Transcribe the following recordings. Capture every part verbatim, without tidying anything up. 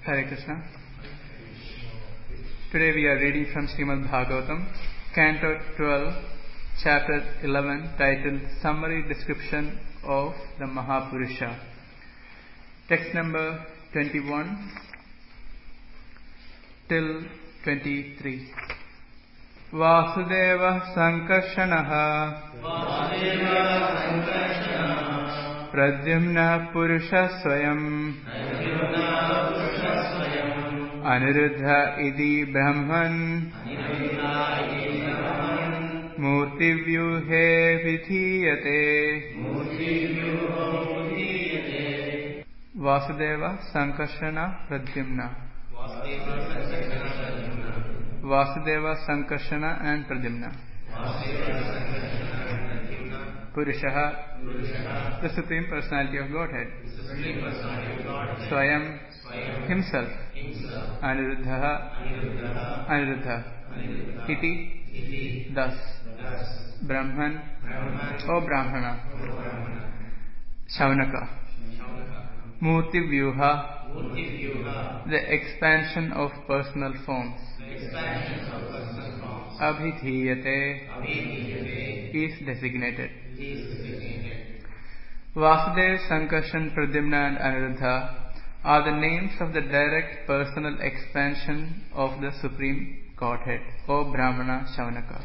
Hare Krishna. Today we are reading from Srimad Bhagavatam, Canto twelve, Chapter eleven, titled Summary Description of the Mahapurusha. Text number twenty-one till twenty-three. Vasudeva Sankarshanaha Pradyumna Purusha Swayam Aniruddha Idi Brahman Murti Vyuhe Vidhiyate. Vasudeva Sankarshana Pradyumna. Vasudeva Sankarshana and Pradyumna. Purushaha, the Supreme Personality of Godhead. Swayam, Himself. Aniruddha, Aniruddha. Iti, thus. Brahman, O Brahmana. Shaunaka. Murti Vyuha, the expansion of personal forms. Abhidhiyate, is designated. Vasudeva, Sankarshan, Pradyumna and Aniruddha are the names of the direct personal expansion of the Supreme Godhead, O Brahmana Shaunaka.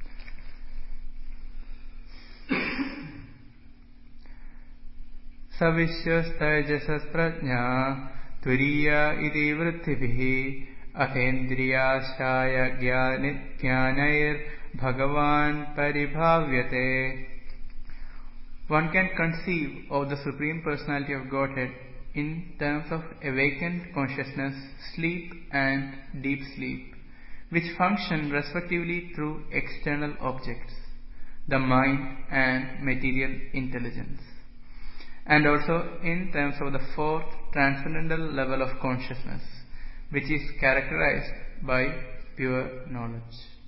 Savishyastaijasas prajna turiya iti vrittibhihi athendriyashaya jnanair bhagavan paribhavyate. One can conceive of the Supreme Personality of Godhead in terms of awakened consciousness, sleep and deep sleep, which function respectively through external objects, the mind and material intelligence, and also in terms of the fourth transcendental level of consciousness, which is characterized by pure knowledge.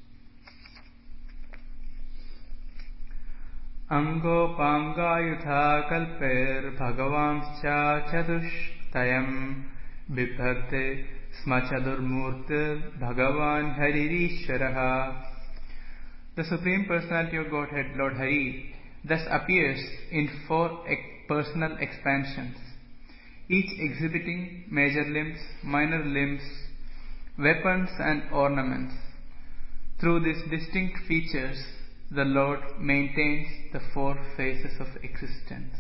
Ango pangayutha kalper bhagavanscha chadushtayam bibhate smachadurmurtir bhagavan haririshwaraha. The Supreme Personality of Godhead, Lord Hari, thus appears in four personal expansions, each exhibiting major limbs, minor limbs, weapons and ornaments. Through these distinct features, the Lord maintains the four phases of existence.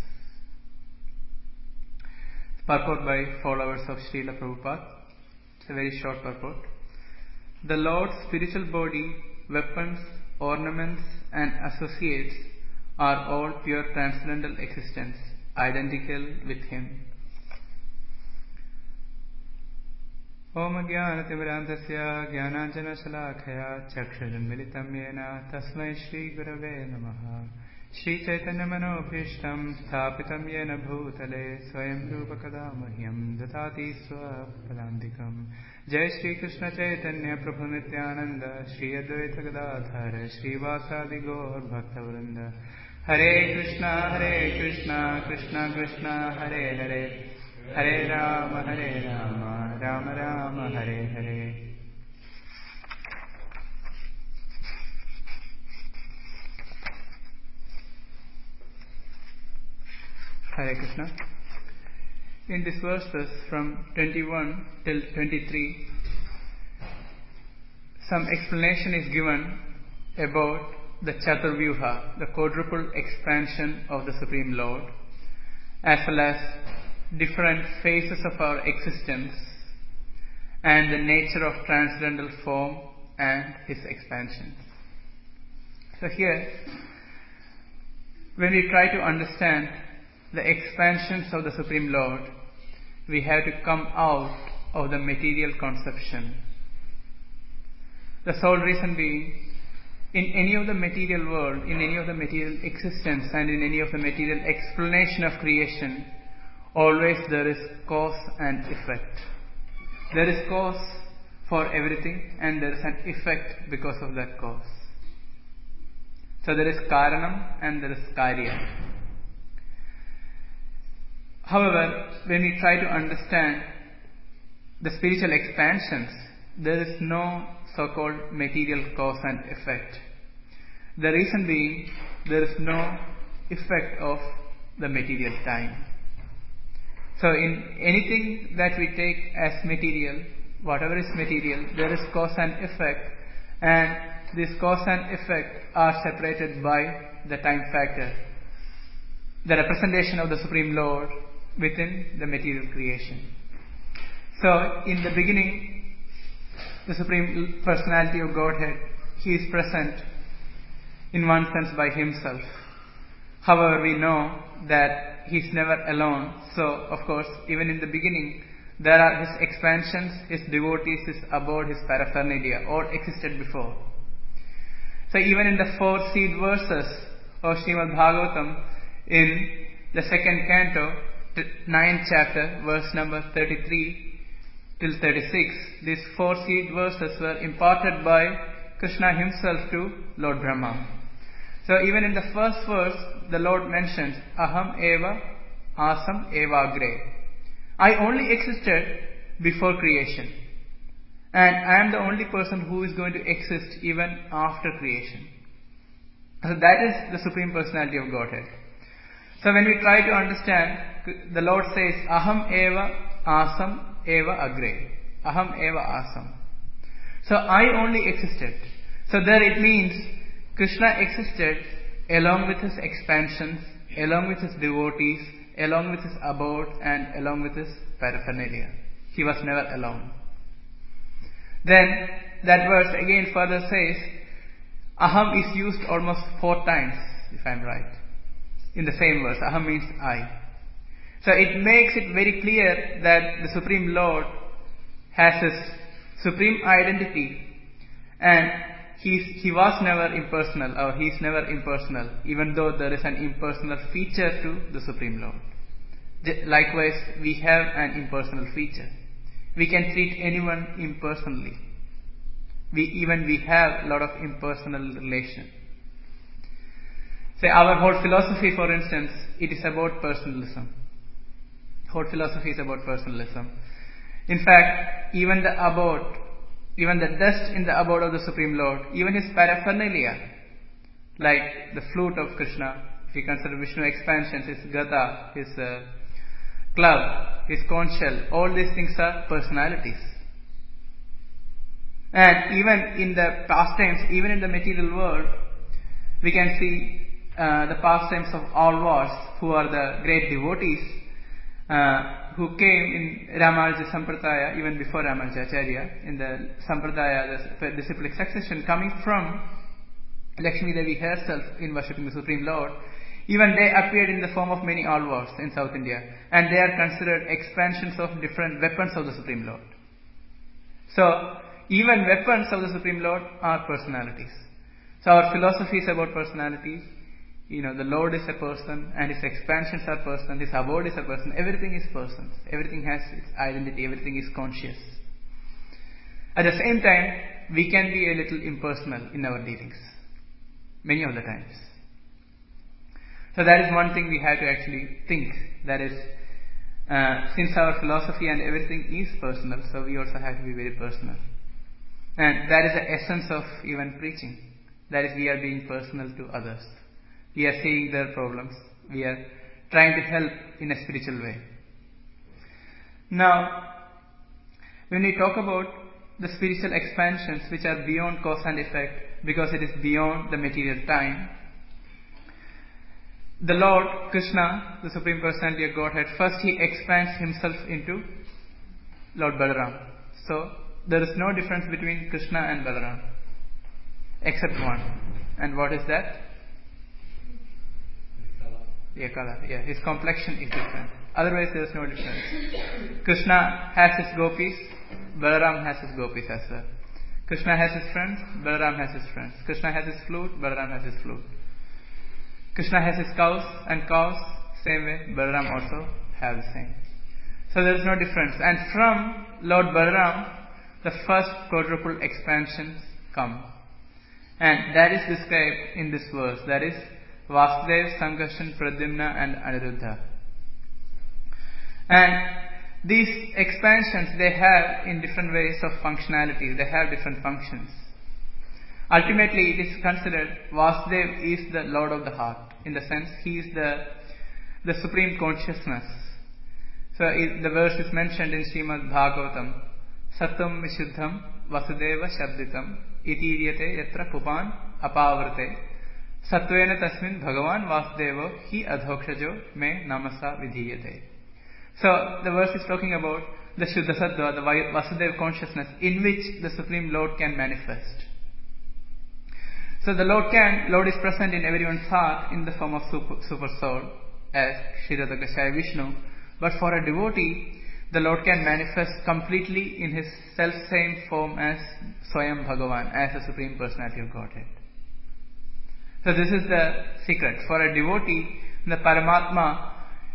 Purport by followers of Srila Prabhupada. It's a very short purport. The Lord's spiritual body, weapons, ornaments and associates are all pure transcendental existence, identical with Him. Om Jnanatimirandasya Jnananjana Shalakaya Chakshurunmilitam Yena Tasmai Shri Gurave Namaha. Shri Chaitanya Manobhishtam Sthapitam Yena Bhutale Swayam Rupa Kadamahyam Datati Swapadantikam. Jai Shri Krishna Chaitanya Prabhu Nityananda Shri Advaita Gadadhara Shri Vasadi Gaur Bhaktavrinda. Hare Krishna Hare Krishna Krishna Krishna Hare Hare Hare Rama Hare Rama Rama Rama Hare Hare. Hare Krishna. In these verses from twenty-one till twenty-three, some explanation is given about the Chaturvyuha, the quadruple expansion of the Supreme Lord, as well as different phases of our existence and the nature of transcendental form and His expansions. So here, when we try to understand the expansions of the Supreme Lord, we have to come out of the material conception. The sole reason being, in any of the material world, in any of the material existence and in any of the material explanation of creation, always there is cause and effect. There is cause for everything and there is an effect because of that cause. So there is Karanam and there is Karya. However, when we try to understand the spiritual expansions, there is no so-called material cause and effect. The reason being, there is no effect of the material time. So in anything that we take as material, whatever is material, there is cause and effect, and this cause and effect are separated by the time factor, the representation of the Supreme Lord within the material creation. So in the beginning, the Supreme Personality of Godhead, He is present in one sense by Himself. However, we know that He is never alone. So, of course, even in the beginning, there are His expansions, His devotees, His abode, His paraphernalia, all existed before. So even in the four seed verses of Srimad Bhagavatam, in the second canto, ninth chapter, verse number thirty-three till thirty-six, these four seed verses were imparted by Krishna Himself to Lord Brahma. So even in the first verse, the Lord mentions, Aham eva asam eva agre. I only existed before creation. And I am the only person who is going to exist even after creation. So that is the Supreme Personality of Godhead. So when we try to understand, the Lord says, Aham eva asam eva agre. Aham eva asam. So I only existed. So there it means Krishna existed along with His expansions, along with His devotees, along with His abode, and along with His paraphernalia. He was never alone. Then that verse again further says, Aham is used almost four times, if I am right, in the same verse. Aham means I. So it makes it very clear that the Supreme Lord has His supreme identity, and he's, He was never impersonal, or He is never impersonal, even though there is an impersonal feature to the Supreme Lord. Likewise, we have an impersonal feature. We can treat anyone impersonally. We even we have a lot of impersonal relation. Say our whole philosophy, for instance, it is about personalism. Whole philosophy is about personalism. In fact, even the abode, even the dust in the abode of the Supreme Lord, even His paraphernalia, like the flute of Krishna, if you consider Vishnu expansions, His gada, His uh, club, His conch shell, all these things are personalities. And even in the pastimes, even in the material world, we can see uh, the pastimes of Alvars, who are the great devotees, uh, who came in Ramanuja Sampradaya, even before Ramanuja Acharya, in the Sampradaya, the disciplic succession, coming from Lakshmi Devi herself in worshipping the Supreme Lord. Even they appeared in the form of many Alvars in South India, and they are considered expansions of different weapons of the Supreme Lord. So, even weapons of the Supreme Lord are personalities. So our philosophy is about personalities. You know, the Lord is a person, and His expansions are person, His abode is a person. Everything is persons. Everything has its identity. Everything is conscious. At the same time, we can be a little impersonal in our dealings. Many of the times. So that is one thing we have to actually think. That is, uh, since our philosophy and everything is personal, so we also have to be very personal. And that is the essence of even preaching. That is, we are being personal to others. We are seeing their problems. We are trying to help in a spiritual way. Now, when we talk about the spiritual expansions which are beyond cause and effect, because it is beyond the material time, the Lord Krishna, the Supreme Personality of Godhead, first He expands Himself into Lord Balaram. So, there is no difference between Krishna and Balaram, except one. And what is that? Yeah, color. Yeah, his complexion is different. Otherwise, there is no difference. Krishna has his gopis, Balaram has his gopis as well. Krishna has his friends, Balaram has his friends. Krishna has his flute, Balaram has his flute. Krishna has his cows and cows, same way, Balaram also have the same. So there is no difference. And from Lord Balaram, the first quadruple expansions come. And that is described in this verse. That is Vasudev, Sankarshan, Pradyumna and Aniruddha. And these expansions, they have in different ways of functionality, they have different functions. Ultimately, it is considered Vasudev is the Lord of the heart, in the sense he is the, the supreme consciousness. So it, the verse is mentioned in Srimad Bhagavatam, Satam Vishuddham Vasudeva Shabditam Itiryate Yatra Pupan Apavrate Satvena Tasmin Bhagavan Vasudeva Hi Adhokshajo Me Namasa Vidhiyate. So the verse is talking about the Shuddha Sattva, the Vasudeva consciousness in which the Supreme Lord can manifest. So the Lord can, Lord is present in everyone's heart in the form of super, super soul as Kshirodakashaya Vishnu. But for a devotee, the Lord can manifest completely in His self-same form as Swayam Bhagavan, as the Supreme Personality of Godhead. So this is the secret. For a devotee, the Paramatma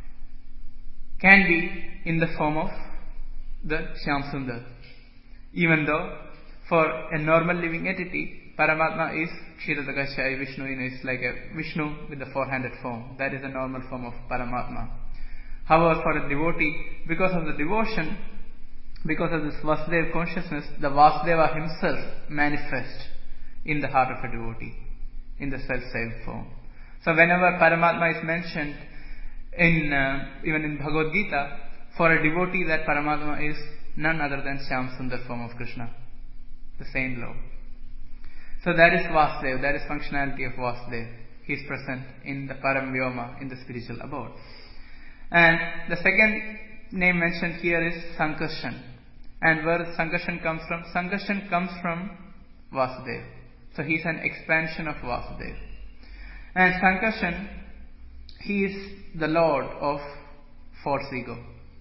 can be in the form of the Shyam Sundar. Even though for a normal living entity, Paramatma is Kshirodakashaya Vishnu, is like a Vishnu with the four-handed form. That is the normal form of Paramatma. However, for a devotee, because of the devotion, because of this Vasudeva consciousness, the Vasudeva himself manifests in the heart of a devotee, in the self-same form. So whenever Paramatma is mentioned, in uh, even in Bhagavad Gita, for a devotee that Paramatma is none other than Shyam Sundar form of Krishna, the same Lord. So that is Vasudeva, that is functionality of Vasudeva. He is present in the Param Vyoma, in the spiritual abode. And the second name mentioned here is Sankarshan. And where Sankarshan comes from? Sankarshan comes from Vasudeva. So he is an expansion of Vasudeva. And Sankarshan, he is the Lord of false ego.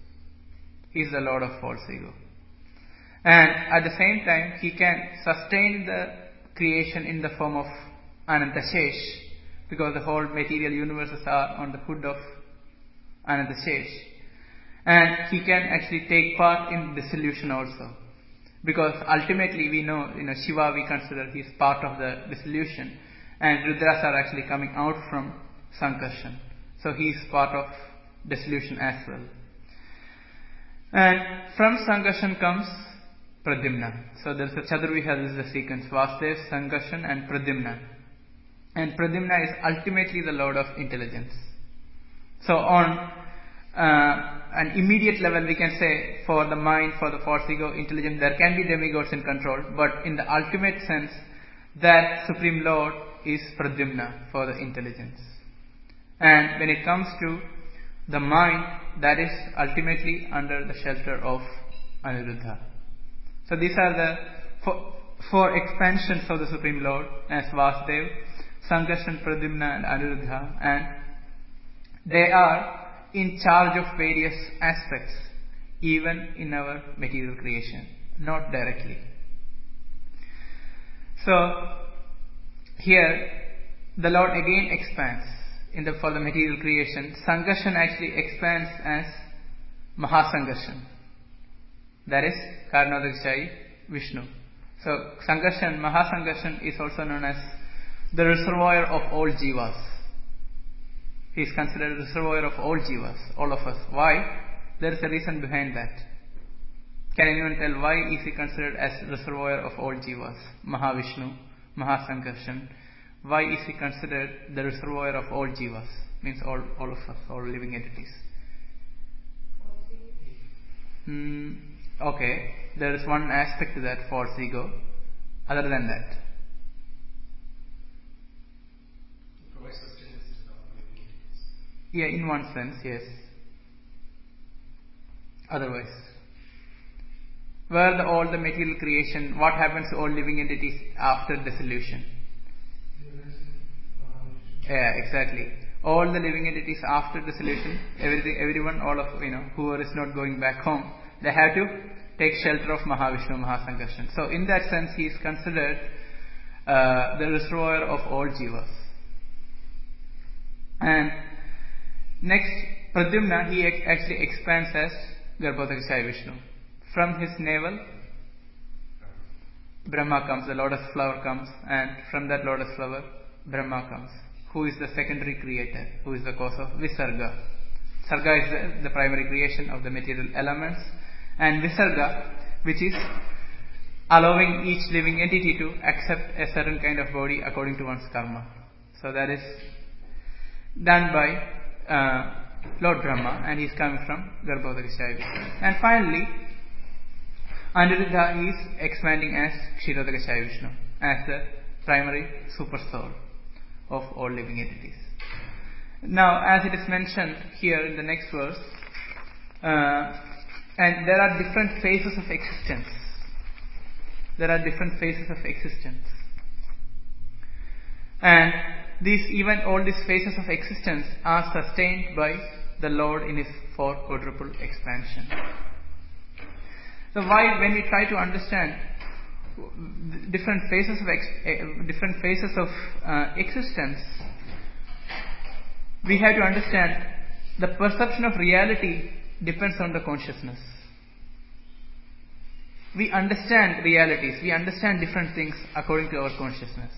He is the Lord of false ego. And at the same time, he can sustain the creation in the form of Anantashesh, because the whole material universes are on the hood of Anantashesh. And he can actually take part in dissolution also. Because ultimately we know, you know, Shiva we consider he is part of the dissolution. And Rudras are actually coming out from Sankarshan. So he is part of dissolution as well. And from Sankarshan comes Pradyumna. So there is a Chaturviha, this is the sequence. Vasudeva, Sankarshan and Pradyumna. And Pradyumna is ultimately the Lord of intelligence. So on uh, an immediate level we can say for the mind, for the false ego, intelligence, there can be demigods in control. But in the ultimate sense, that Supreme Lord is Pradyumna for the intelligence. And when it comes to the mind, that is ultimately under the shelter of Aniruddha. So these are the four, four expansions of the Supreme Lord as Vasudeva, Sankarshan, Pradyumna and Aniruddha, and they are in charge of various aspects, even in our material creation, not directly. So here the Lord again expands in the for the material creation. Sankarshan actually expands as Mahasankarshan. That is Karanodakashaya Vishnu. So Sankarshan, Mahasankarshan is also known as the reservoir of all jivas. He is considered the reservoir of all jivas, all of us. Why? There is a reason behind that. Can anyone tell why is he considered as reservoir of all jivas? Mahavishnu, Mahasankarshan. Why is he considered the reservoir of all jivas? Means all, all of us, all living entities. Hmm. Okay, there is one aspect to that, false ego. Other than that, yeah, in one sense, yes. Otherwise, where the, all the material creation, what happens to all living entities after dissolution? Yeah, exactly. All the living entities after dissolution, everything, everyone, all of, you know, whoever is not going back home, they have to take shelter of Mahavishnu, Mahasankarshan. So in that sense, he is considered uh, the reservoir of all jivas. And next, Pradyumna, he ex- actually expands as Garbhodakashaya Vishnu. From his navel, Brahma comes, the lotus flower comes, and from that lotus flower, Brahma comes, who is the secondary creator, who is the cause of Visarga. Sarga is the, the primary creation of the material elements, and Visarga, which is allowing each living entity to accept a certain kind of body according to one's karma. So that is done by uh, Lord Brahma, and he is coming from Garbhodakashaya Vishnu. And finally, Aniruddha is expanding as Kshirodakashaya Vishnu, as the primary super soul of all living entities. Now, as it is mentioned here in the next verse, uh, and there are different phases of existence. There are different phases of existence. And these, even all these phases of existence are sustained by the Lord in His four quadruple expansion. So why, when we try to understand different phases of ex- different phases of uh, existence, we have to understand the perception of reality depends on the consciousness. We understand realities, we understand different things according to our consciousness.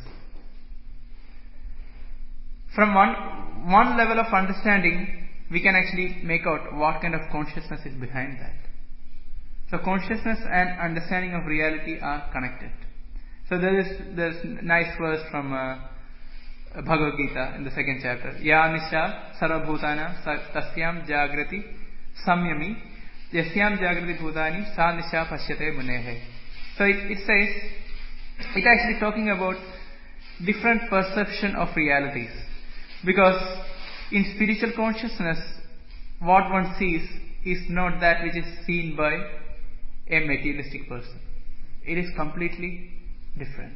From one one level of understanding, we can actually make out what kind of consciousness is behind that. So consciousness and understanding of reality are connected. So there is there's nice verse from uh, Bhagavad Gita in the second chapter. Ya nisha sarvabhutana tasyam jagrati samyami yasyam jagrati bhutani sa nisha pashyate munehe. So it, it says, it actually talking about different perception of realities. Because in spiritual consciousness, what one sees is not that which is seen by a materialistic person. It is completely different.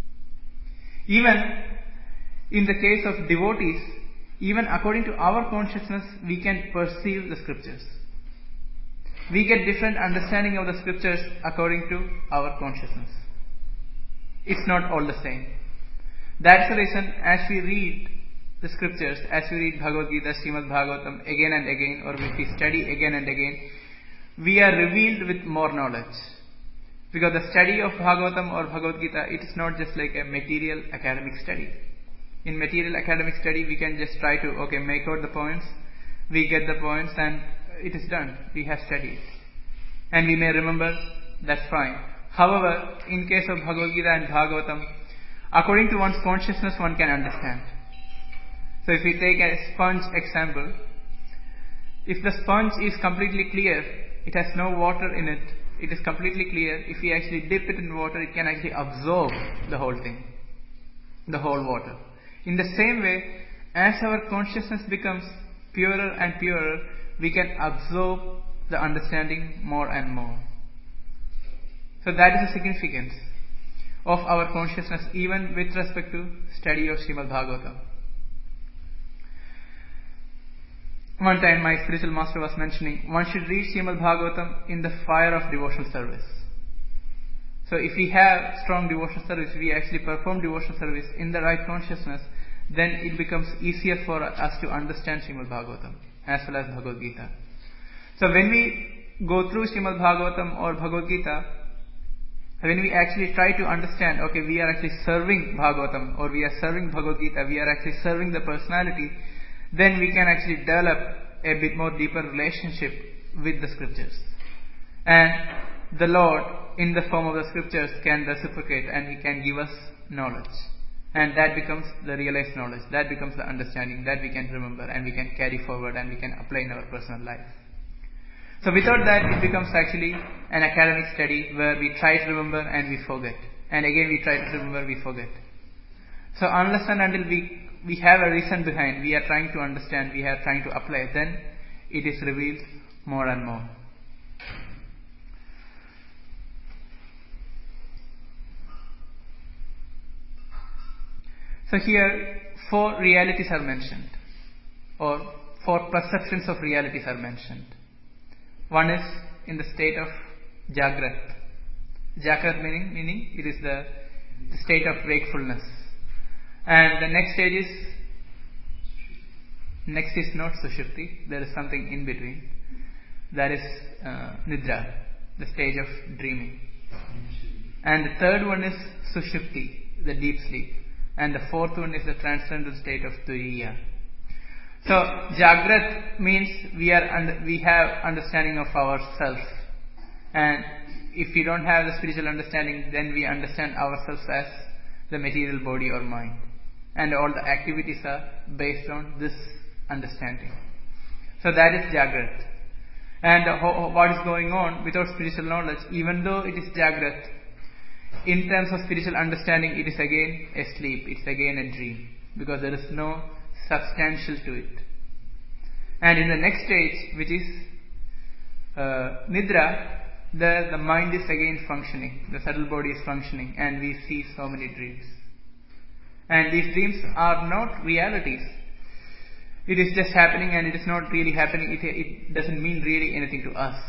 Even in the case of devotees, even according to our consciousness, we can perceive the scriptures. We get different understanding of the scriptures according to our consciousness. It's not all the same. That's the reason, as we read the scriptures, as we read Bhagavad Gita, Srimad Bhagavatam again and again, or if we study again and again, we are revealed with more knowledge. Because the study of Bhagavatam or Bhagavad Gita, it is not just like a material academic study. In material academic study, we can just try to, okay, make out the points, we get the points, and it is done. We have studied. And we may remember, that's fine. However, in case of Bhagavad Gita and Bhagavatam, according to one's consciousness, one can understand. So if we take a sponge example, if the sponge is completely clear, it has no water in it, it is completely clear, if we actually dip it in water, it can actually absorb the whole thing, the whole water. In the same way, as our consciousness becomes purer and purer, we can absorb the understanding more and more. So that is the significance of our consciousness, even with respect to study of Srimad Bhagavatam. One time my spiritual master was mentioning, one should read Srimad Bhagavatam in the fire of devotional service. So if we have strong devotional service, we actually perform devotional service in the right consciousness, then it becomes easier for us to understand Srimad Bhagavatam as well as Bhagavad Gita. So when we go through Srimad Bhagavatam or Bhagavad Gita, when we actually try to understand, okay, we are actually serving Bhagavatam or we are serving Bhagavad Gita, we are actually serving the personality, then we can actually develop a bit more deeper relationship with the scriptures. And the Lord, in the form of the scriptures, can reciprocate and He can give us knowledge. And that becomes the realized knowledge. That becomes the understanding that we can remember and we can carry forward and we can apply in our personal life. So without that, it becomes actually an academic study where we try to remember and we forget. And again we try to remember, we forget. So unless and until we we have a reason behind, we are trying to understand, we are trying to apply, then it is revealed more and more. So here, four realities are mentioned, or four perceptions of realities are mentioned. One is in the state of Jagrat. Jagrat meaning, meaning it is the, the state of wakefulness. And the next stage is, next is not Sushupti, there is something in between. That is uh, Nidra, the stage of dreaming. And the third one is Sushupti, the deep sleep. And the fourth one is the transcendental state of Turiya. So Jagrat means we are under, we have understanding of ourselves, and if we don't have the spiritual understanding, then we understand ourselves as the material body or mind, and all the activities are based on this understanding. So that is Jagrat. And ho- what is going on without spiritual knowledge, even though it is Jagrat, in terms of spiritual understanding, it is again a sleep, it's again a dream, because there is no substantial to it. And in the next stage, which is uh, Nidra, the, the mind is again functioning, the subtle body is functioning, and we see so many dreams. And these dreams are not realities. It is just happening, and it is not really happening. It, it doesn't mean really anything to us.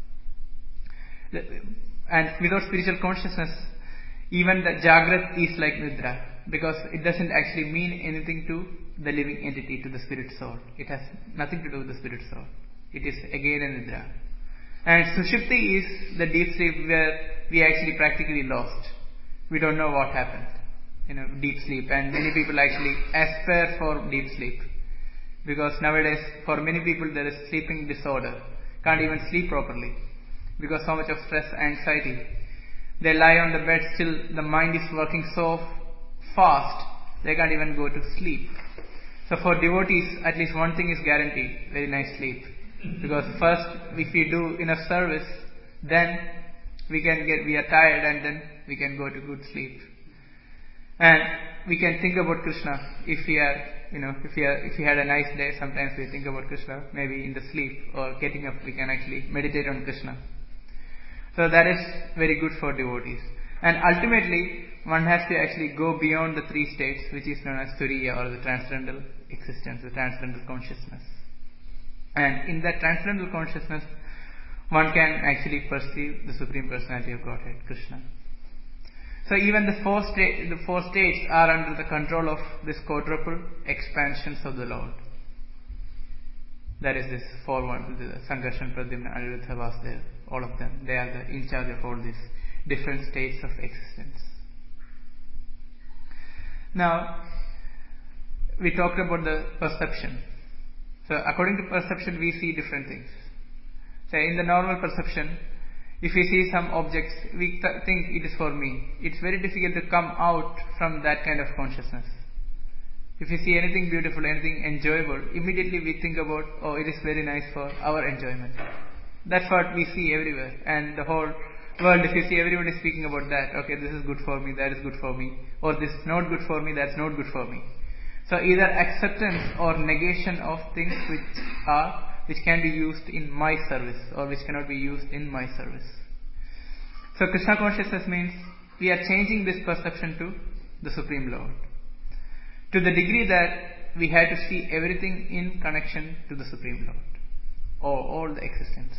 And without spiritual consciousness, even the Jagrat is like Nidra, because it doesn't actually mean anything to the living entity, to the spirit soul. It has nothing to do with the spirit soul. It is again a Nidra. And Sushupti is the deep sleep where we actually practically lost. We don't know what happened. You know, deep sleep. And many people actually aspire for deep sleep. Because nowadays, for many people, there is sleeping disorder. Can't even sleep properly. Because so much of stress, anxiety. They lie on the bed, still the mind is working so fast, they can't even go to sleep. So for devotees, at least one thing is guaranteed, very nice sleep. Because first, if we do enough service, then we can get, we are tired, and then we can go to good sleep. And we can think about Krishna if we are, you know, if we are, if we had a nice day, sometimes we think about Krishna, maybe in the sleep or getting up, we can actually meditate on Krishna. So that is very good for devotees. And ultimately, one has to actually go beyond the three states, which is known as Turiya, or the transcendental existence, the transcendental consciousness. And in that transcendental consciousness, one can actually perceive the Supreme Personality of Godhead, Krishna. So even the four, sta- the four states are under the control of this quadruple expansions of the Lord. That is this four one, the Sankarshan, Pradyumna, Aniruddha, Vasudeva, all of them. They are the, in charge of all these different states of existence. Now, we talked about the perception. So according to perception, we see different things. So in the normal perception, if we see some objects, we th- think it is for me. It's very difficult to come out from that kind of consciousness. If we see anything beautiful, anything enjoyable, immediately we think about, oh, it is very nice for our enjoyment. That's what we see everywhere. And the whole world, if you see, everyone is speaking about that. Okay, this is good for me, that is good for me. Or this is not good for me, that's not good for me. So either acceptance or negation of things which are, which can be used in my service, or which cannot be used in my service. So Krishna consciousness means we are changing this perception to the Supreme Lord, to the degree that we had to see everything in connection to the Supreme Lord, or all the existence.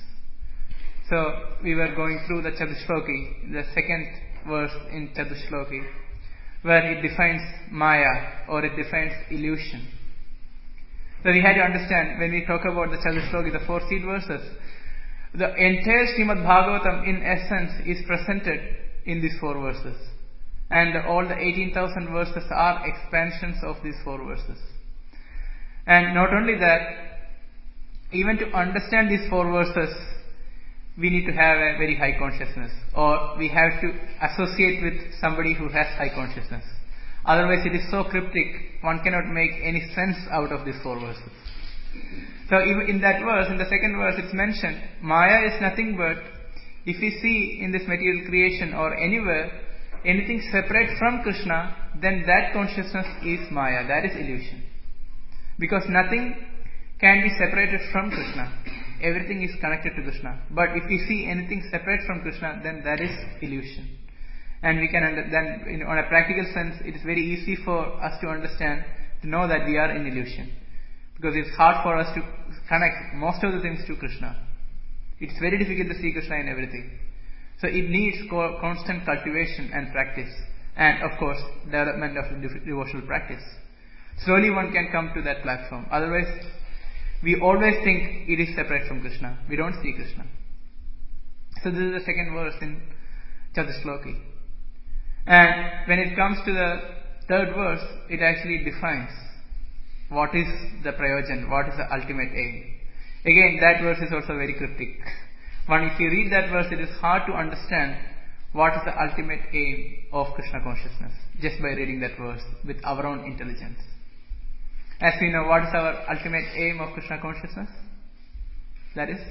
So we were going through the Chatushloki, the second verse in Chatushloki, where it defines Maya, or it defines illusion. So we had to understand, when we talk about the Chatushloki, the four seed verses, the entire Srimad Bhagavatam in essence is presented in these four verses. And all the eighteen thousand verses are expansions of these four verses. And not only that, even to understand these four verses, we need to have a very high consciousness, or we have to associate with somebody who has high consciousness. Otherwise it is so cryptic, one cannot make any sense out of these four verses. So even in that verse, in the second verse, it's mentioned, Maya is nothing but, if we see in this material creation or anywhere, anything separate from Krishna, then that consciousness is Maya, that is illusion. Because nothing can be separated from Krishna. Everything is connected to Krishna. But if we see anything separate from Krishna, then that is illusion. And we can under, then, you know, on a practical sense, it is very easy for us to understand, to know that we are in illusion. Because it's hard for us to connect most of the things to Krishna. It's very difficult to see Krishna in everything. So it needs co- constant cultivation and practice. And of course, development of devotional practice. Slowly one can come to that platform. Otherwise, we always think it is separate from Krishna. We don't see Krishna. So this is the second verse in Chatushloki. And when it comes to the third verse, it actually defines What is the prayojan? What is the ultimate aim? Again, that verse is also very cryptic. But if you read that verse, it is hard to understand what is the ultimate aim of Krishna consciousness just by reading that verse with our own intelligence. As we know, what is our ultimate aim of Krishna consciousness? That is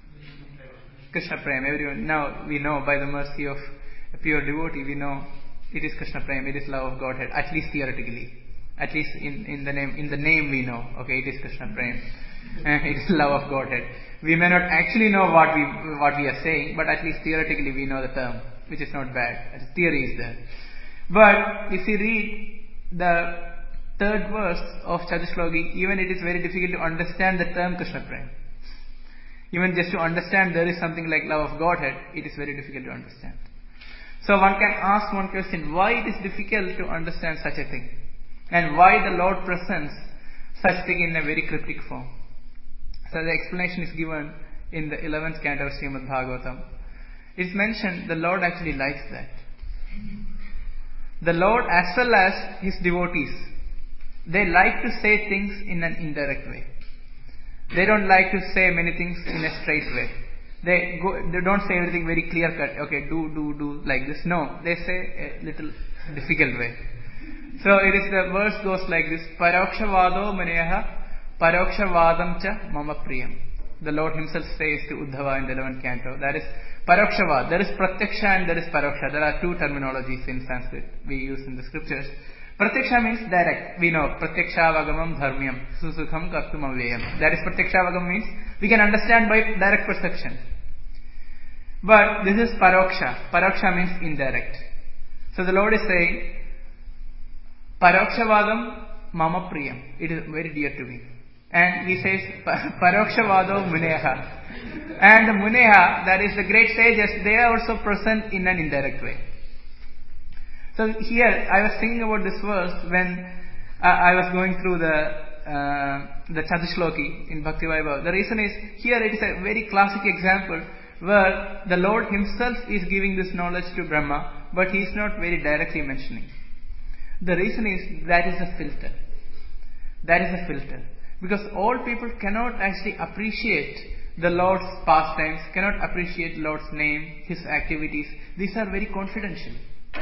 Krishna Prem. Everyone now we know by the mercy of a pure devotee, we know it is Krishna Prem, it is love of Godhead, at least theoretically. At least in, in the name in the name we know, okay, it is Krishna Prem. It is love of Godhead. We may not actually know what we what we are saying, but at least theoretically we know the term, which is not bad. The theory is there. But if you read the third verse of Chatushloki, even it is very difficult to understand the term Krishna Prem. Even just to understand there is something like love of Godhead, it is very difficult to understand. So one can ask one question, why it is difficult to understand such a thing? And why the Lord presents such thing in a very cryptic form? So the explanation is given in the eleventh canto of Srimad Bhagavatam. It is mentioned the Lord actually likes that. The Lord as well as His devotees, they like to say things in an indirect way. They don't like to say many things in a straight way. They go, they don't say everything very clear cut. Okay, do, do, do like this. No, they say a little difficult way. So it is the verse goes like this: Paroksha vado maneha, paroksha vadam cha mama priyam. The Lord Himself says to Uddhava in the eleventh canto. That is paroksha vad. There is pratyaksha and there is paroksha. There are two terminologies in Sanskrit we use in the scriptures. Pratyaksha means direct. We know pratyaksha vagamam dharmyam susukham kartum avyayam. That is pratyaksha vagam means we can understand by direct perception. But this is paroksha. Paroksha means indirect. So the Lord is saying, paroksha vadam mama priyam. It is very dear to me. And He says, paroksha vado muneha. And the muneha, that is the great sages, they are also present in an indirect way. So here, I was thinking about this verse when uh, I was going through the uh, the Chatushloki in Bhakti Vaibhava. The reason is, here it is a very classic example where the Lord Himself is giving this knowledge to Brahma, but He is not very directly mentioning. The reason is, that is a filter. That is a filter. Because all people cannot actually appreciate the Lord's pastimes, cannot appreciate Lord's name, His activities. These are very confidential.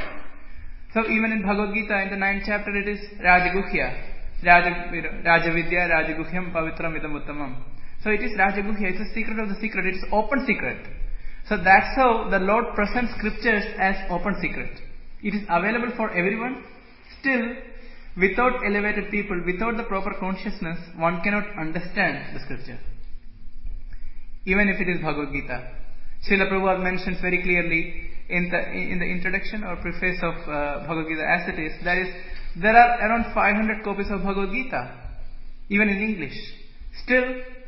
So even in Bhagavad Gita, in the ninth chapter, it is Rajaguhya. Raja, Rajavidya, Rajaguhyam, Pavitram, Idam Uttamam. So it is Rajaguhya, it's a secret of the secret, it's open secret. So that's how the Lord presents scriptures as open secret. It is available for everyone. Still, without elevated people, without the proper consciousness, one cannot understand the scripture. Even if it is Bhagavad Gita. Srila Prabhupada mentions very clearly in the in the introduction or preface of uh, Bhagavad Gita as it is, that is, there are around five hundred copies of Bhagavad Gita, even in English. Still,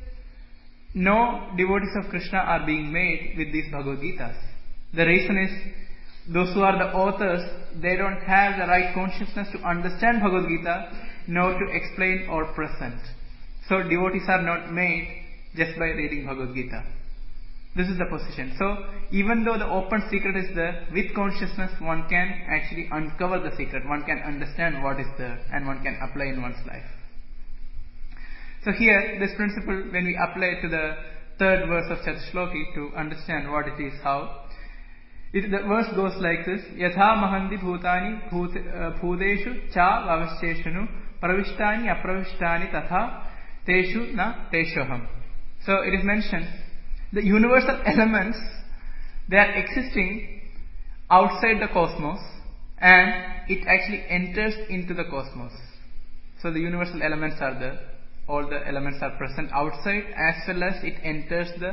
no devotees of Krishna are being made with these Bhagavad Gitas. The reason is, those who are the authors, they don't have the right consciousness to understand Bhagavad Gita, nor to explain or present. So devotees are not made just by reading Bhagavad Gita. This is the position. So even though the open secret is there, with consciousness one can actually uncover the secret. One can understand what is there and one can apply in one's life. So here, this principle, when we apply it to the third verse of Chatushloki to understand what it is, how, it, the verse goes like this: Yatha mahandi bhutani bhudeshu cha vavasheshanu pravishtani apravishtani tatha teshu na teshoham. So it is mentioned, the universal elements, they are existing outside the cosmos and it actually enters into the cosmos. So the universal elements are there. All the elements are present outside as well as it enters the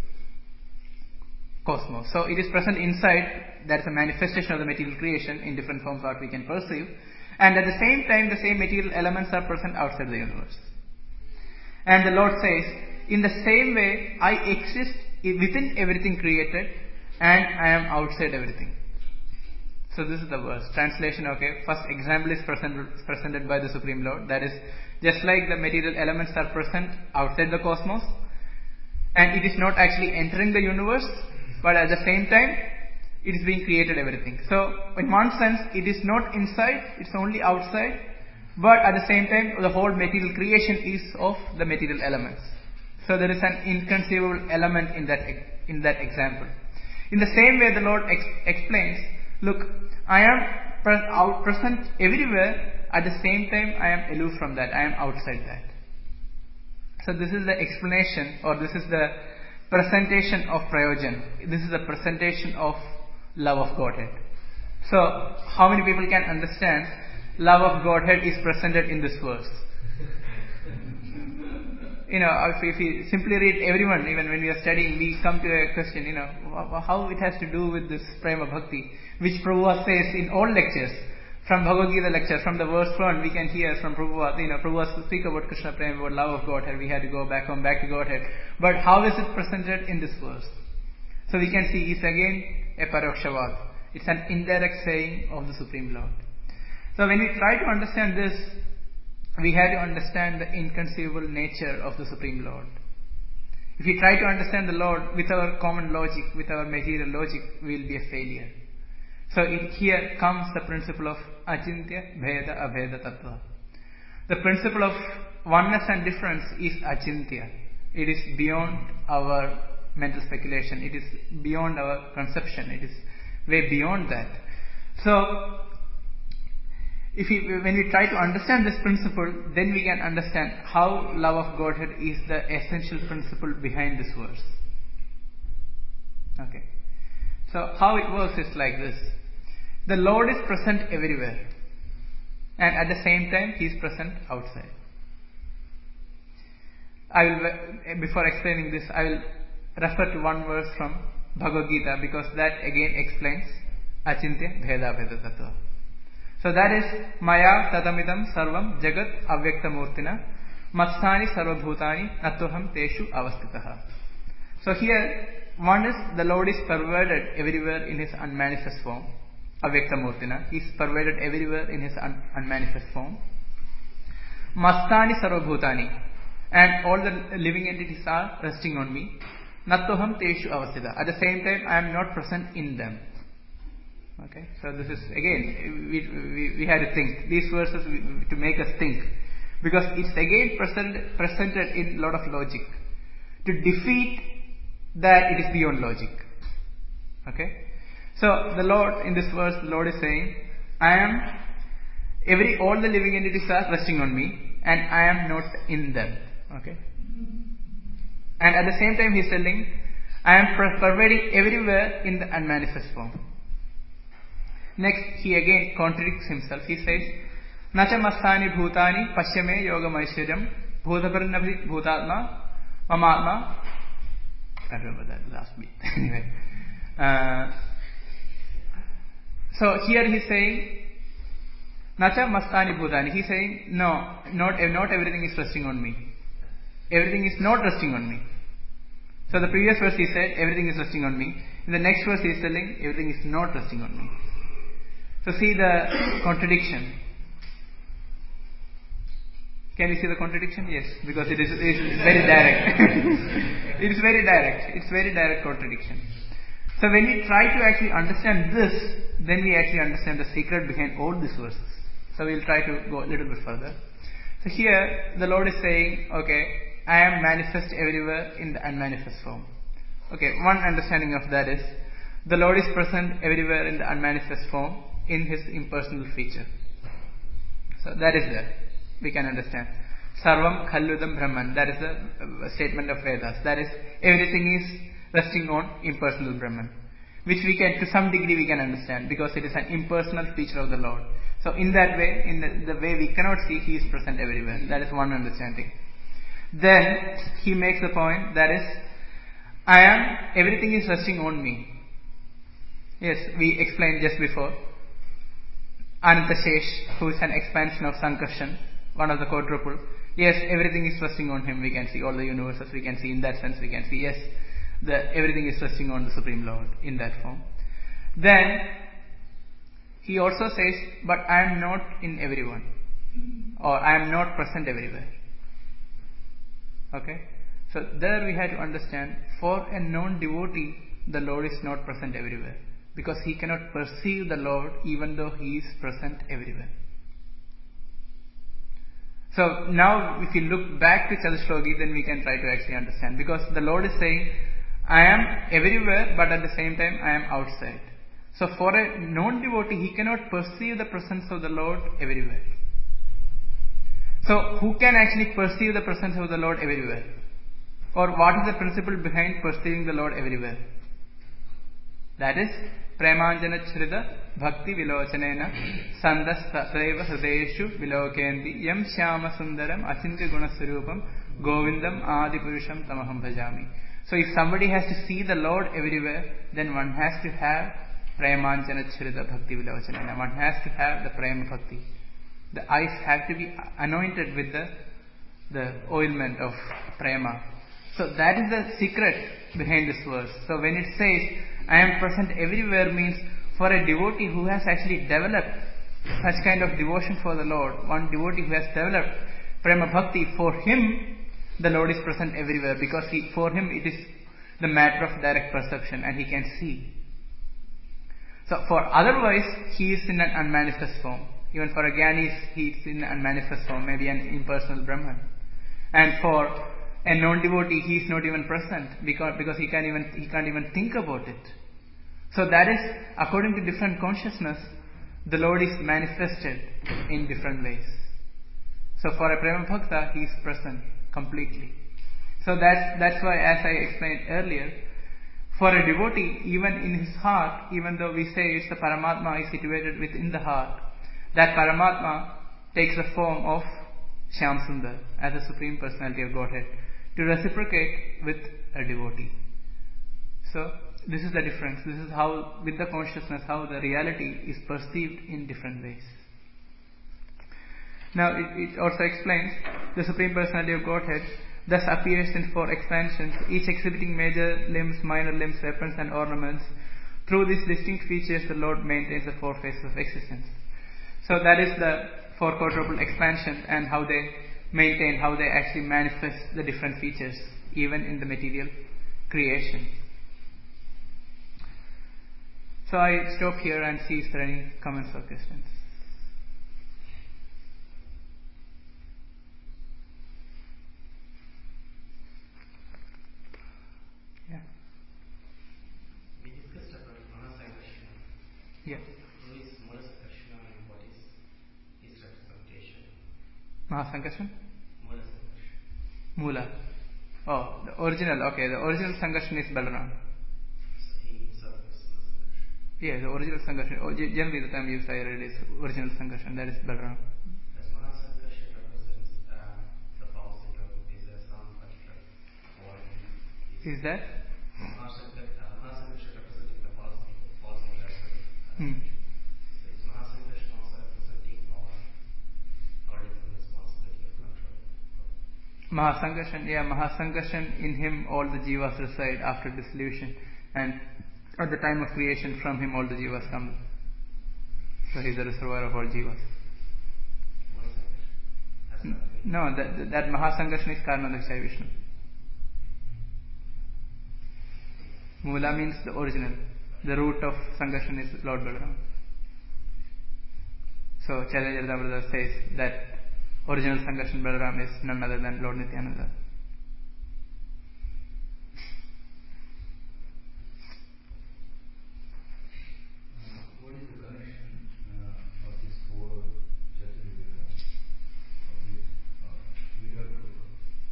cosmos. So it is present inside, that is a manifestation of the material creation in different forms what we can perceive. And at the same time, the same material elements are present outside the universe. And the Lord says, in the same way, I exist within everything created and I am outside everything. So this is the verse. Translation, okay. First example is presented, presented by the Supreme Lord. That is, just like the material elements are present outside the cosmos and it is not actually entering the universe, but at the same time, it is being created everything. So in one sense, it is not inside, it's only outside, But at the same time, the whole material creation is of the material elements. So there is an inconceivable element in that in that example. In the same way, the Lord ex- explains, look, I am pre- out present everywhere. At the same time, I am aloof from that. I am outside that. So this is the explanation, or this is the presentation of Prayojan. This is the presentation of love of Godhead. So, how many people can understand love of Godhead is presented in this verse? You know, if, if we simply read everyone, even when we are studying, we come to a question, you know, how it has to do with this Prema Bhakti, which Prabhupada says in all lectures. From Bhagavad Gita lecture, from the verse one, we can hear from Prabhupada, you know, Prabhupada speak about Krishna Prema, about love of Godhead, we had to go back home, back to Godhead. But how is it presented in this verse? So we can see it's again a Parokshavad. It's an indirect saying of the Supreme Lord. So when we try to understand this, we have to understand the inconceivable nature of the Supreme Lord. If we try to understand the Lord with our common logic, with our material logic, we will be a failure. So it, here comes the principle of Achintya Bheda Abheda Tattva. The principle of oneness and difference is Achintya. It is beyond our mental speculation. It is beyond our conception. It is way beyond that. So, if we, when we try to understand this principle, then we can understand how love of Godhead is the essential principle behind this verse. Okay. So, how it works is like this. The Lord is present everywhere. And at the same time, He is present outside. I will, before explaining this, I will refer to one verse from Bhagavad Gita, because that again explains Achintya Bheda Bheda Tattva. So that is Maya Tatamidam Sarvam Jagat Avyakta Murtina Matsani Sarvabhutani Nattoham Teshu Avastitaha. So here, one is the Lord is pervaded everywhere in His unmanifest form. Avyakta Murtina. He is pervaded everywhere in His un- unmanifest form. Mastani Sarvabhutani. And all the living entities are resting on me. Nattoham Teshu Avastita. At the same time, I am not present in them. Okay, so this is again, we, we, we had to think. These verses to make us think. Because it's again present, presented in a lot of logic. To defeat that it is beyond logic. Okay. So the Lord, in this verse, the Lord is saying, I am, every, all the living entities are resting on me, and I am not in them. Okay. And at the same time He is telling, I am pervading everywhere in the unmanifest form. Next, He again contradicts Himself. He says, Nacha mastani bhutani pashyame yogam aishwaryam bhutaparnabhi bhutatma mamatma. I don't remember that last bit. Anyway. Uh, so here He is saying, Nacha mastani bhutani. He is saying, no, not, not everything is resting on me. Everything is not resting on me. So the previous verse He said, everything is resting on me. In the next verse He is telling, everything is not resting on me. So see the contradiction. Can you see the contradiction? Yes, because it is, it is very direct. It is very direct. It's very direct contradiction. So when we try to actually understand this, then we actually understand the secret behind all these verses. So we will try to go a little bit further. So here the Lord is saying, okay, I am manifest everywhere in the unmanifest form. Okay, one understanding of that is, the Lord is present everywhere in the unmanifest form in His impersonal feature. So that is there. We can understand. Sarvam Khalludam Brahman. That is the statement of Vedas. That is, everything is resting on impersonal Brahman. Which we can, to some degree we can understand, because it is an impersonal feature of the Lord. So in that way, in the, the way we cannot see, He is present everywhere. That is one understanding. Then He makes the point, that is, I am, everything is resting on me. Yes, we explained just before. Anantashesh, who is an expansion of Sankarshan, one of the quadruple. Yes, everything is resting on Him. We can see all the universes. We can see in that sense. We can see, yes, the, everything is resting on the Supreme Lord in that form. Then He also says, but I am not in everyone. Or I am not present everywhere. Okay. So there we had to understand, for a non-devotee, the Lord is not present everywhere. Because he cannot perceive the Lord even though He is present everywhere. So now if you look back to Chatushloki, then we can try to actually understand. Because the Lord is saying, I am everywhere, but at the same time I am outside. So for a non-devotee, he cannot perceive the presence of the Lord everywhere. So who can actually perceive the presence of the Lord everywhere? Or what is the principle behind perceiving the Lord everywhere? That is Premanjana Chrida Bhakti Vilochanena Sandas Tatreva Hrideshu Vilokendi Yam Shyama Sundaram Achintya Gunaswarupam Govindam Adi Purusham Tamaham Bhajami. So if somebody has to see the Lord everywhere, then one has to have Premanjana Chrida Bhakti Vilochanena. One has to have the Prema Bhakti. The eyes have to be anointed with the, the ointment of Prema. So that is the secret behind this verse. So when it says, I am present everywhere, means for a devotee who has actually developed such kind of devotion for the Lord, one devotee who has developed Prema Bhakti, for him the Lord is present everywhere, because he, for him it is the matter of direct perception and he can see. So for otherwise, he is in an unmanifest form. Even for a Jnani, he is in an unmanifest form, maybe an impersonal Brahman. And for a non-devotee, he is not even present because, because he can't even he can't even think about it. So that is, according to different consciousness, the Lord is manifested in different ways. So for a Prema Bhakta, he is present completely. So that's that's why, as I explained earlier, for a devotee, even in his heart, even though we say it's the Paramatma is situated within the heart, that Paramatma takes the form of Shyam Sundar as the Supreme Personality of Godhead to reciprocate with a devotee. So this is the difference. This is how, with the consciousness, how the reality is perceived in different ways. Now it, it also explains the Supreme Personality of Godhead thus appears in four expansions, each exhibiting major limbs, minor limbs, weapons and ornaments. Through these distinct features, the Lord maintains the four phases of existence. So that is the four quadruple expansion and how they maintain, how they actually manifest the different features even in the material creation. So I stop here and see if there are any comments or questions. Yeah. We discussed about Mahasankarshana. Yeah. Who is Mulasankarshana and what is his representation? Mahasankarshan? Mulasankarshana. Mula. Oh, the original. Okay, the original Sankarshan is Balaram. So he himself is Mulasankarshana. Yeah, the original Sankarshan. Oh, generally the term used I read is original Sankarshan. That is Balaram. As Mahasankarshana represents uh, the false ego, is there some particular quality? Is that? Mahasankar, uh, Mahasankarsana representing the false ego, false ego as well. Hmm. So is Mahasankarsana also representing our, our different responsibility of control? Mahasankarshan, yeah, Mahasankarshan, in him all the jivas reside after dissolution, and at the time of creation from him all the jivas come. So he is the reservoir of all jivas. Mahasankarsana? No, that, that Mahasankarshan is Karanadakshay Vishnu. Mula means the original. The root of Sankarshan is Lord Balaram. So Chaitanya Charitamrita says that original Sankarshan Balaram is none other than Lord Nityananda. What is the connection uh, of these four Chaturveda with uh, Virat Rupa?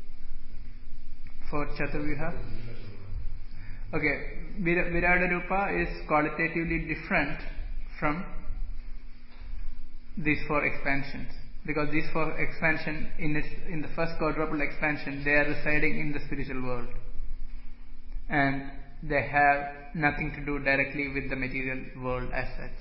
For Chaturvyuha? Virat Rupa. Okay, Vir- Virada Rupa is qualitatively different from these four expansions, because these four expansion in its in the first quadruple expansion, they are residing in the spiritual world and they have nothing to do directly with the material world as such.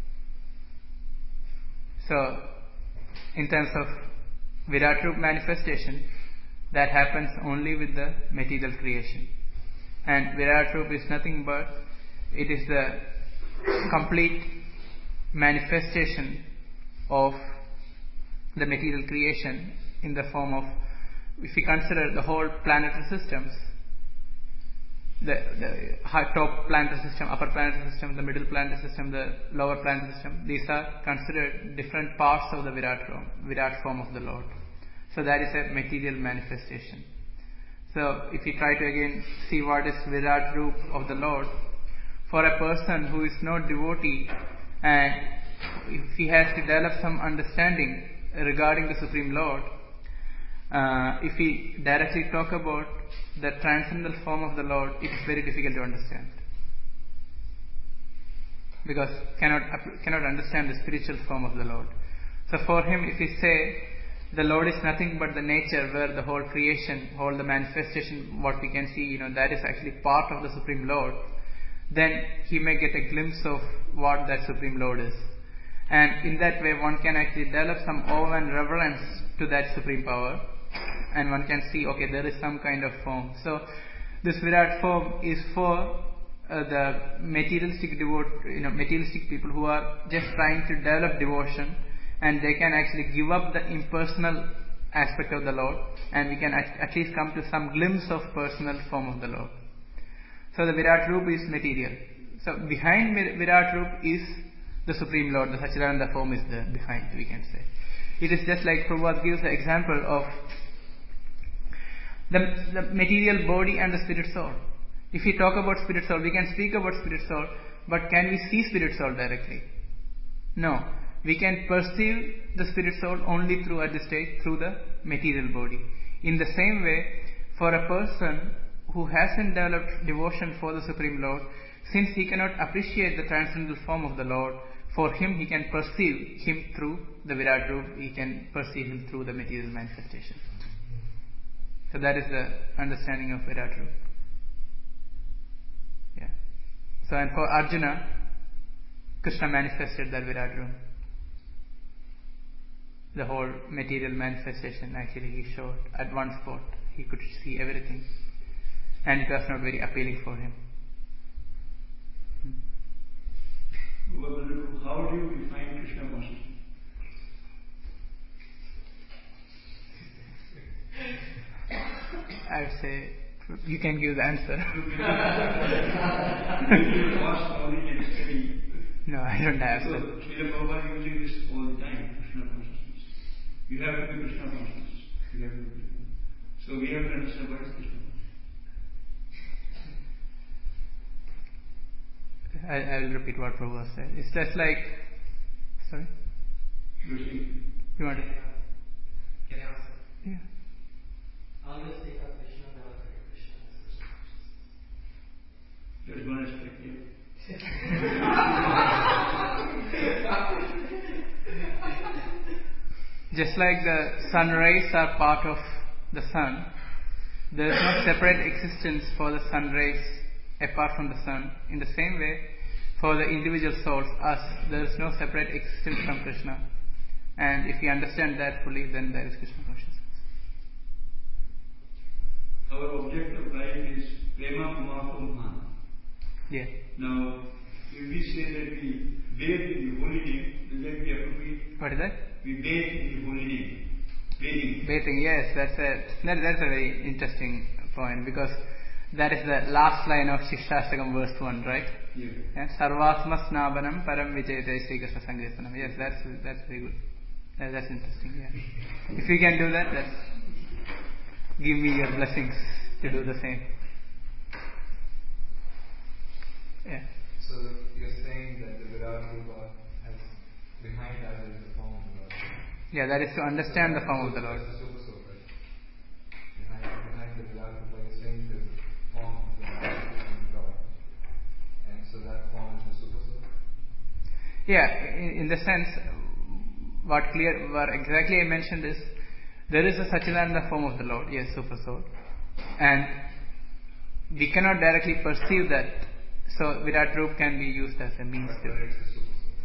So in terms of Virat Rupa manifestation, that happens only with the material creation, and Virat Rupa is nothing but it is the complete manifestation of the material creation in the form of, if we consider the whole planetary systems, the, the high top planetary system, upper planetary system, the middle planetary system, the lower planetary system, these are considered different parts of the Virat form, Virat form of the Lord. So that is a material manifestation. So if we try to again see what is Virat Roop of the Lord, for a person who is not devotee, and if he has to develop some understanding regarding the Supreme Lord, uh, if we directly talk about the transcendental form of the Lord, it is very difficult to understand. Because cannot cannot understand the spiritual form of the Lord. So for him, if we say the Lord is nothing but the nature where the whole creation, whole the manifestation, what we can see, you know, that is actually part of the Supreme Lord, then he may get a glimpse of what that Supreme Lord is. And in that way, one can actually develop some awe and reverence to that Supreme Power, and one can see, okay, there is some kind of form. So this Virat form is for uh, the materialistic devote, you know, materialistic people who are just trying to develop devotion, and they can actually give up the impersonal aspect of the Lord, and we can at, at least come to some glimpse of personal form of the Lord. So the Virat Roop is material. So behind Virat Roop is the Supreme Lord, the Sachidananda form is there behind, we can say. It is just like Prabhupada gives the example of the, the material body and the spirit soul. If we talk about spirit soul, we can speak about spirit soul, but can we see spirit soul directly? No. We can perceive the spirit soul only through, at this stage, through the material body. In the same way, for a person who hasn't developed devotion for the Supreme Lord, since he cannot appreciate the transcendental form of the Lord, for him he can perceive him through the Virat Roop, he can perceive him through the material manifestation. So that is the understanding of Virat Roop. Yeah. So and for Arjuna, Krishna manifested that Virat Roop. The whole material manifestation actually he showed at one spot. He could see everything. And it was not very appealing for him. How do you define Krishna consciousness? I would say you can give the answer. No, I don't have so, that. Srila Prabhupada is using this all the time, Krishna consciousness. You have to be Krishna consciousness. You have to be Krishna. So we have to understand what is Krishna consciousness. I, I will repeat what Prabhupada said. It's just like, sorry? You want to? Can I answer? Yeah. Always take up Krishna, never forget Krishna as Krishna. There's one aspect here. Just like the sun rays are part of the sun, there is no separate existence for the sun rays apart from the sun. In the same way, for the individual souls, us, there is no separate existence from Krishna. And if we understand that fully, then there is Krishna consciousness. Our object of life is Prema Pumato Man. Yeah. Now, if we say that we bathe in the holy name, will that be appropriate? What is that? We bathe in the holy name. Bathing. Bathing, yes, that's a, that, that's a very interesting point, because that is the last line of Shikshastakam verse one, right? Yeah. Yeah? Sarvasma Snabanam Param Vijayate Sri Krishna Sankirtanam. Yes, that's that's very good. That, that's interesting, yeah. If you can do that, then give me your blessings to do the same. Yeah. So you're saying that the Virat Rupa has, behind that is the form of the Lord. Yeah, that is to understand the form of the Lord. That's the super soul, right? Behind, behind the Virat Rupa, you're saying there's a form of the God. And so that form is the super soul? Yeah, in, in the sense, what clear, what exactly I mentioned is, there is a Sachidananda form of the Lord, yes, super soul. And we cannot directly perceive that. So Virat Roop can be used as a means to. But it's the super soul.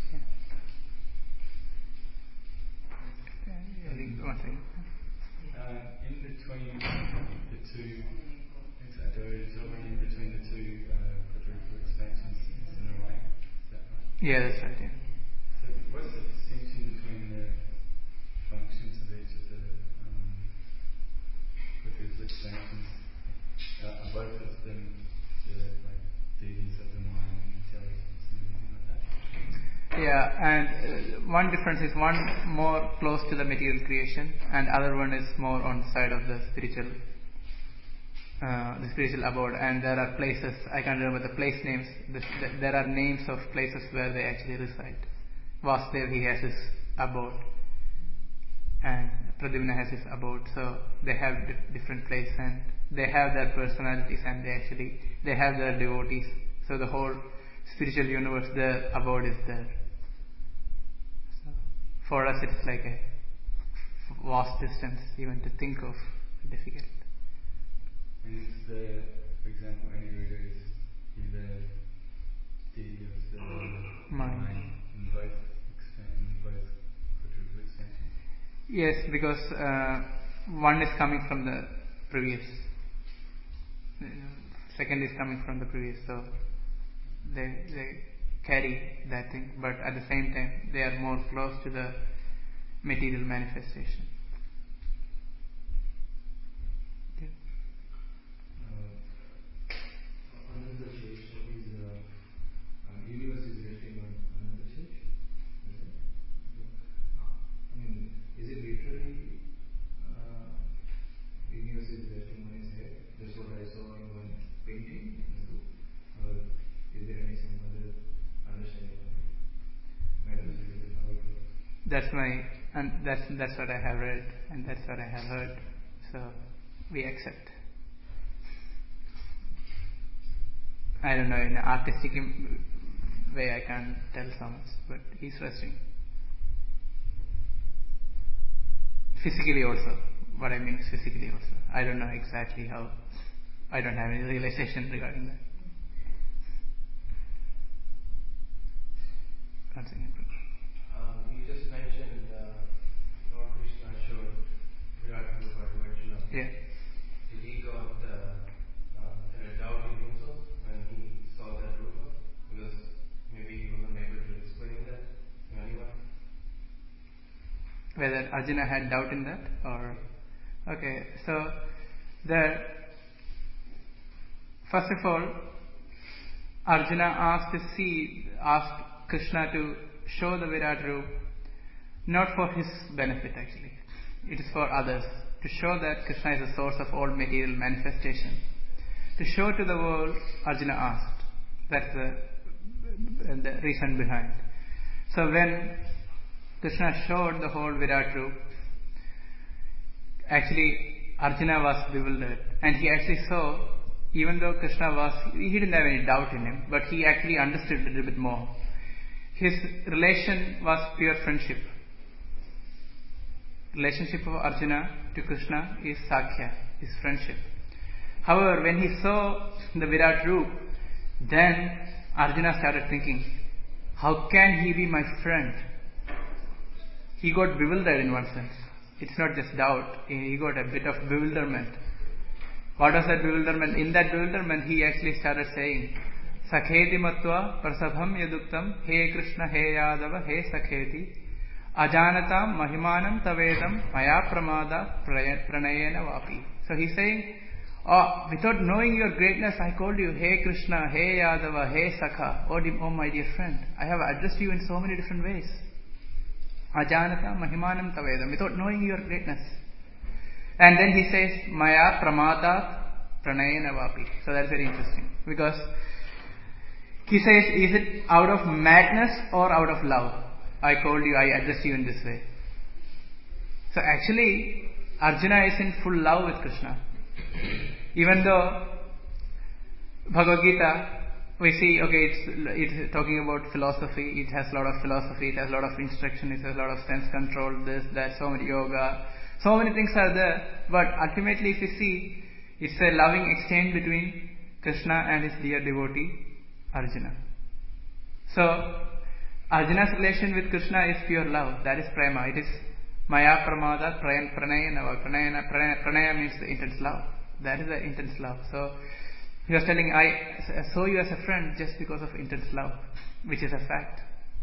Yeah. I think one thing. Uh, in between the two, there is already in between the two uh, quadruple expansions in the right. Is that right? Yeah, that's right. Yeah. So what's the distinction between the functions of each of the um, quadruple expansions? Uh, are both of them the like deities of the mind, intelligence, and everything like that? Yeah, and uh, one difference is one more close to the material creation, and other one is more on the side of the spiritual, uh, the spiritual abode. And there are places, I can't remember the place names. The, the, there are names of places where they actually reside. Vasudev, he has his abode, and Pradyumna has his abode. So they have di- different places, and they have their personalities, and they actually they have their devotees. So the whole spiritual universe, their abode is there. So for us, it's like a vast distance, even to think of, difficult. And it's the, for example, any reader is either deity of the Mind. mind in both expansion, both quadruple expansion. Yes, because uh, one is coming from the previous, uh, second is coming from the previous, so they they carry that thing, but at the same time they are more close to the material manifestation. Okay. Uh, another church is uh, uh, universe is resting on another church. Is it? Uh, I mean, is it literally uh, universe is resting on his head? That's what I saw in one painting. Or is there any some other understanding of it? Metaphysical, how it works? That's my, and that's that's what I have read, and that's what I have heard. So we accept. I don't know, in an artistic im- way I can't tell so much, but he's resting. Physically also. What I mean is physically also. I don't know exactly how. I don't have any realization regarding that. One second. Um, you just mentioned uh, Lord Krishna showed Virat Rupa to Arjuna. Yeah. Did he got uh, uh, kind of doubt in himself when he saw that Rupa? Because maybe he wasn't able to explain that to anyone. Whether Arjuna had doubt in that, or okay, so the first of all, Arjuna asked to see, asked Krishna to show the Virat Rupa, not for his benefit actually. It is for others, to show that Krishna is the source of all material manifestation. To show to the world, Arjuna asked. That's the, the reason behind. So when Krishna showed the whole Virat Rupa, actually Arjuna was bewildered, and he actually saw, even though Krishna was, he didn't have any doubt in him, but he actually understood a little bit more. His relation was pure friendship. Relationship of Arjuna to Krishna is Sakhya, is friendship. However, when he saw the Virat Rupa, then Arjuna started thinking, how can he be my friend? He got bewildered in one sense. It's not just doubt, he got a bit of bewilderment. What was that bewilderment? In that bewilderment, he actually started saying, Sakheti matva prasabham yaduktam he Krishna he Yadava he Sakheti ajanatam mahimanam tavedam maya pramada pranayena vapi. So he's saying, oh, without knowing your greatness, I called you Hey Krishna, Hey Yadava, Hey Sakha. Oh, oh my dear friend, I have addressed you in so many different ways. Ajanata mahimanam tavedam, without knowing your greatness. And then he says, Maya pramada pranayena vapi. So that's very interesting. Because he says, is it out of madness or out of love? I called you, I addressed you in this way. So actually, Arjuna is in full love with Krishna. Even though Bhagavad Gita, we see, okay, it's, it's talking about philosophy, it has a lot of philosophy, it has a lot of instruction, it has a lot of sense control, this, that, so many yoga, so many things are there, but ultimately if you see, it's a loving exchange between Krishna and his dear devotee, Arjuna. So, Arjuna's relation with Krishna is pure love, that is prema, it is maya pramada pranayana, pranayana, pranaya means the intense love, that is the intense love. So, he was telling, I saw you as a friend just because of intense love, which is a fact.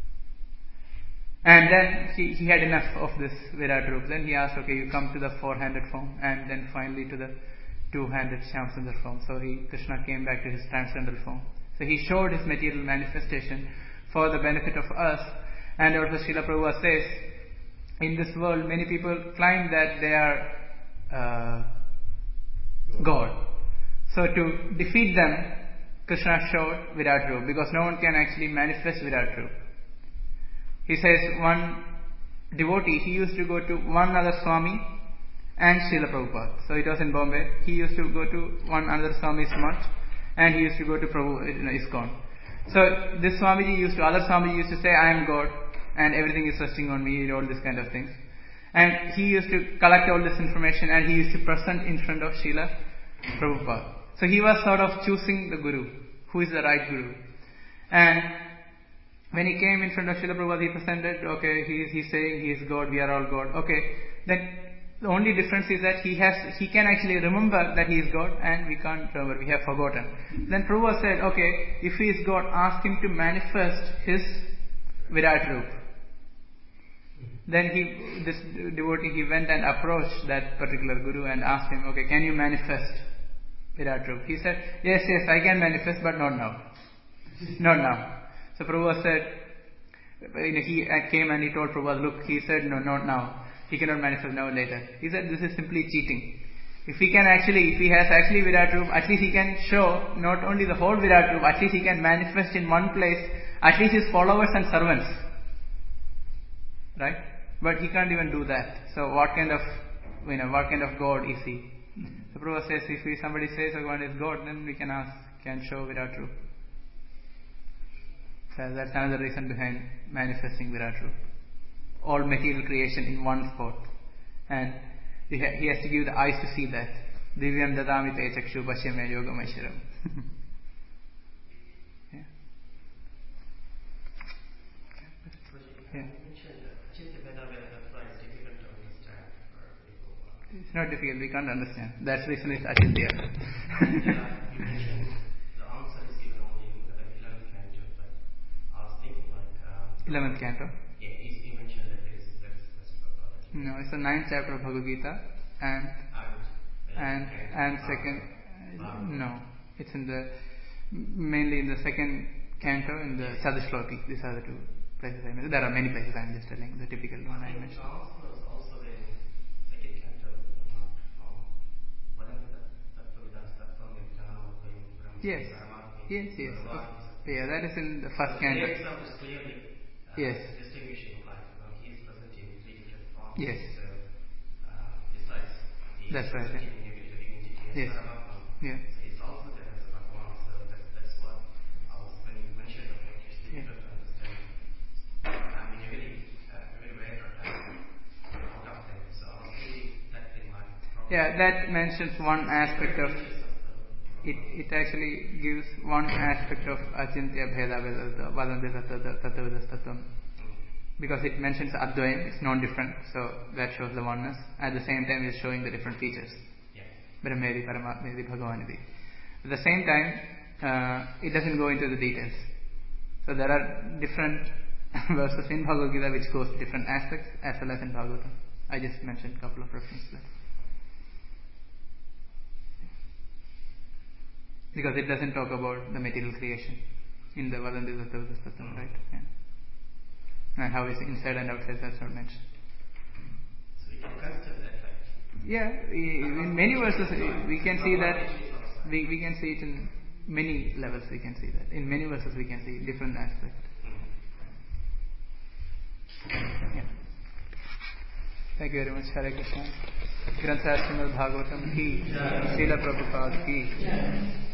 And then he, he had enough of this Virat Rupa. Then he asked, okay, you come to the four-handed form, and then finally to the two-handed Shyamsundar form. So he, Krishna came back to his transcendental form. So he showed his material manifestation for the benefit of us, And also Srila Prabhupada says, in this world many people claim that they are uh, God. So to defeat them, Krishna showed Virat Rupa, because no one can actually manifest Virat Rupa. He says one devotee, he used to go to one other Swami and Srila Prabhupada. So it was in Bombay. He used to go to one other Swami's mutt and he used to go to Prabhu, you know, ISKCON. So this Swamiji used to, other Swamiji used to say, I am God and everything is resting on me, all these kind of things. And he used to collect all this information and he used to present in front of Srila Prabhupada. So he was sort of choosing the Guru, who is the right Guru. And when he came in front of Srila Prabhupada, he presented, okay, he, he's saying he is God, we are all God. Okay, then the only difference is that he has, he can actually remember that he is God and we can't remember, we have forgotten. Then Prabhupada said, okay, if he is God, ask him to manifest his Virat Rupa. Then he, this devotee, he went and approached that particular Guru and asked him, okay, can you manifest Virat Rupa? He said, yes, yes, I can manifest, but not now. Not now. So Prabhupada said, you know, he came and he told Prabhupada, look, he said, no, not now. He cannot manifest now, later. He said, this is simply cheating. If he can actually, if he has actually Virat Rupa, at least he can show not only the whole Virat Rupa, at least he can manifest in one place, at least his followers and servants. Right? But he can't even do that. So what kind of, you know, what kind of God is he? The Prabhupada says, if we, somebody says a God is God, then we can ask, can show Virat Rupa. So that's another reason behind manifesting Virat Rupa. All material creation in one spot. And he, ha- he has to give the eyes to see that. Divyam dadami te chakshu pashyame yogam aisharam. Yeah. Yeah. It's not difficult, we can't understand. That's the reason it's Achintya. Yeah, you mentioned the answer is given only in the eleventh canto, but I was thinking like... Um, eleventh canto? Yeah, you mentioned that there is there is specific. No, it's the ninth chapter of Bhagavad Gita and and and second uh, no, it's in the mainly in the second canto in the Sadhishloki. These are the two places I mentioned. There are many places I'm just telling the typical one I mentioned. Also the second canto about um, whatever that that that's that from the Jnana Brahma. Yes, yes, yes. Yeah, that is in the first canto. The example is clearly uh, yes. distinguishing like you know, he is present in three different forms. Yes. So, uh, besides he that's is right. present in individual entity Yes. as Paramatma. Yeah. So it's also there as a Bhagavan. So that's that's what I was when you mentioned the point. It's difficult yeah. to understand. I mean, really, uh, very rare out of them. So I was thinking that in my problem. Yeah, that mentions one aspect of. It it actually gives one aspect of Achintya Bheda Vedanta Vadanti Tattvadas Tattvam. Because it mentions Advayam, it's non-different, so that shows the oneness. At the same time, it's showing the different features. Yeah. Brahmedi, Paramatmedi, Bhagavanidi. At the same time, uh, it doesn't go into the details. So there are different verses in Bhagavad Gita which goes to different aspects as well as in Bhagavatam. I just mentioned a couple of references there. Because it doesn't talk about the material creation in the Vadanti Tattvadas Tattvam, right? Yeah. And how is inside and outside, that's not mentioned. So we can consider that fact. Yeah, in many verses we can see that, we, we can see it in many levels, we can see that. In many verses we can see different aspects. Yeah. Thank you very much. Hare Krishna. Granth Srimad Bhagavatam ki, Srila Prabhupada ki.